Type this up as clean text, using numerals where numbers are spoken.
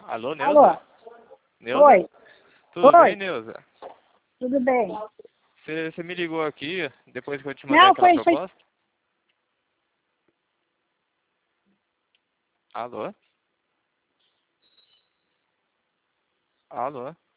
Alô, Neuza? Alô? Neuza? Oi. Tudo Oi. bem, Neuza? Tudo bem? Você me ligou aqui depois que eu te mandei Não, aquela foi... proposta? Alô? Alô?